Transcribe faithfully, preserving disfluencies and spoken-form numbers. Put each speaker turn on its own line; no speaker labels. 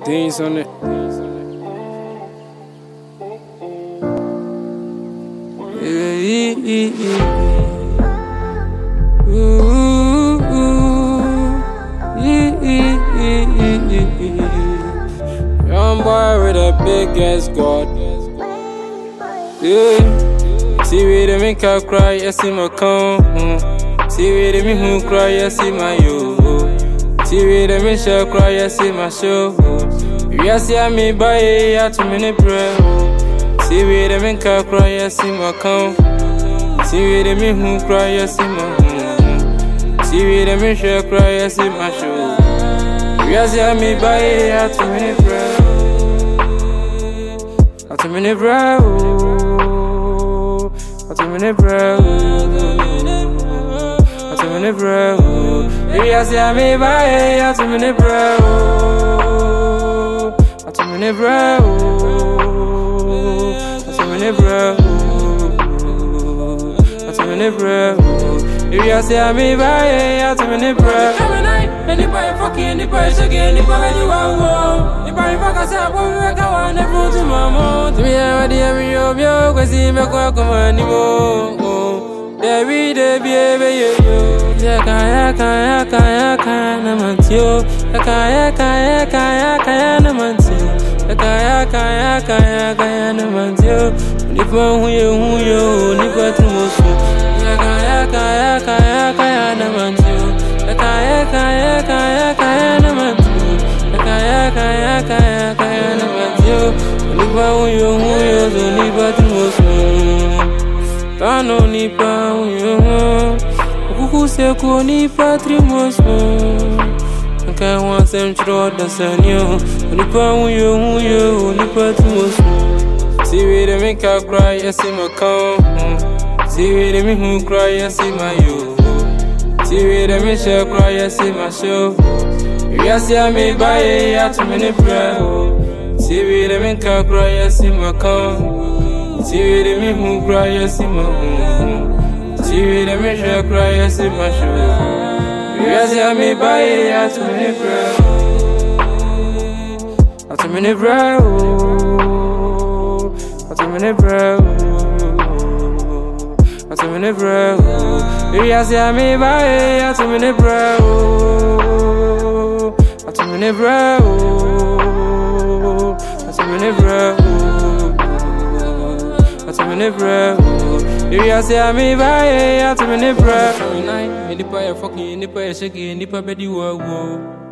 Things on it. Young boy with a big ass God. Yeah. See where they make her cry, I see my come. See where they make who cry, I see my yo. See where they make her cry, I see my show. You see me buy it to many prayer. See where they make her cry, I see my come. See where they make who cry, I see my home. See where they make her cry, I see my show. You see me buy it to many prayer. To many prayer. To many prayer. To many prayer. You see me buy it to many prayer. To many prayer. To many prayer. To many prayer. You see me buy it to many prayer. Anybody fucking, anybody shaking, anybody you want. Anybody fuck us up, we make a one and prove to my mom. To me, I'm ready, I'm ready, I'm ready, cause he make a come on anymore. Debbie, Debbie, baby, yo. Yaka, yaka, yaka, yaka, namantio. Yaka, yaka, yaka, yaka, namantio. Yaka, yaka, yaka, yaka, namantio. Nipa huyo, huyo, nipa tumusu. Yaka, yaka, yaka, yaka, namantio. Yaka, yaka, yaka, yaka, namantio. Yaka, yaka, yaka, yaka, namantio. Nipa huyo, huyo, nipa tumusu. Tano nipa huyo. Kukuse kuni patrimoso. Nka wansem chiro dasanyo. Nipa huyo huyo nipa timoso. See where they make her cry, I see my come. See where they make who cry, I see my yo. See where they make her cry, I see my show. You see me buy it to many prayer. See where they make her cry, I see my come. See where they make who cry, I see my home. See where they make her cry, I see my show. You see me buy it to many prayer. To many prayer. To many prayer. To many prayer. You see me buy it to many prayer. To many prayer. To many prayer. To many prayer. You see me buy it to many prayer. Nipa ya fucking, nipa ya shaking, nipa bedi wo wo.